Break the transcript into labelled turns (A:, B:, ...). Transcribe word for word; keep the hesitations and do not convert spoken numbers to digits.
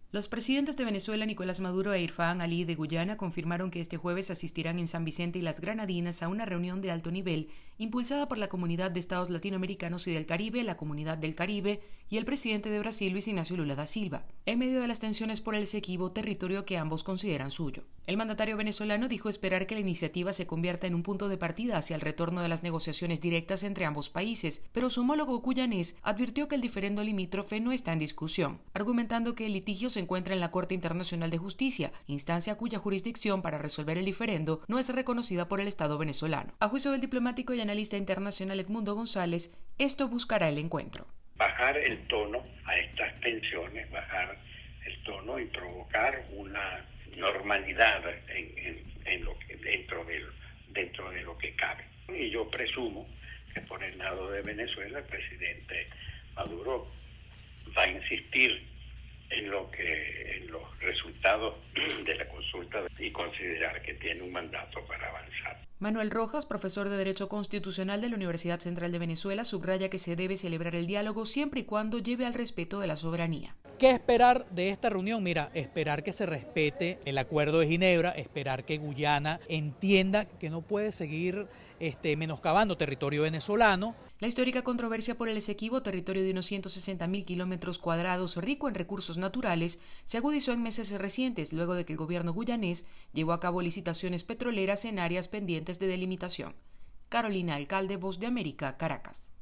A: Los presidentes de Venezuela, Nicolás Maduro e Irfaan Ali de Guyana, confirmaron que este jueves asistirán en San Vicente y las Granadinas a una reunión de alto nivel impulsada por la Comunidad de Estados Latinoamericanos y del Caribe, la Comunidad del Caribe y el presidente de Brasil, Luis Ignacio Lula da Silva, en medio de las tensiones por el Esequibo, territorio que ambos consideran suyo. El mandatario venezolano dijo esperar que la iniciativa se convierta en un punto de partida hacia el retorno de las negociaciones directas entre ambos países, pero su homólogo guyanés advirtió que el diferendo limítrofe no está en discusión, argumentando que el litigio se encuentra en la Corte Internacional de Justicia, instancia cuya jurisdicción para resolver el diferendo no es reconocida por el Estado venezolano. A juicio del diplomático y analista internacional Edmundo González, esto buscará el encuentro.
B: Bajar el tono a estas tensiones, bajar el tono y provocar una normalidad en, en, en lo que dentro de, dentro de lo que cabe. Y yo presumo que por el lado de Venezuela el presidente Maduro va a insistir en lo que en los resultados de la consulta y considerar que tiene un mandato para avanzar.
A: Manuel Rojas, profesor de Derecho Constitucional de la Universidad Central de Venezuela, subraya que se debe celebrar el diálogo siempre y cuando lleve al respeto de la soberanía.
C: ¿Qué esperar de esta reunión? Mira, esperar que se respete el Acuerdo de Ginebra, esperar que Guyana entienda que no puede seguir este, menoscabando territorio venezolano.
A: La histórica controversia por el Esequibo, territorio de unos ciento sesenta mil kilómetros cuadrados rico en recursos naturales, se agudizó en meses recientes luego de que el gobierno guyanés llevó a cabo licitaciones petroleras en áreas pendientes de delimitación. Carolina Alcalde, Voz de América, Caracas.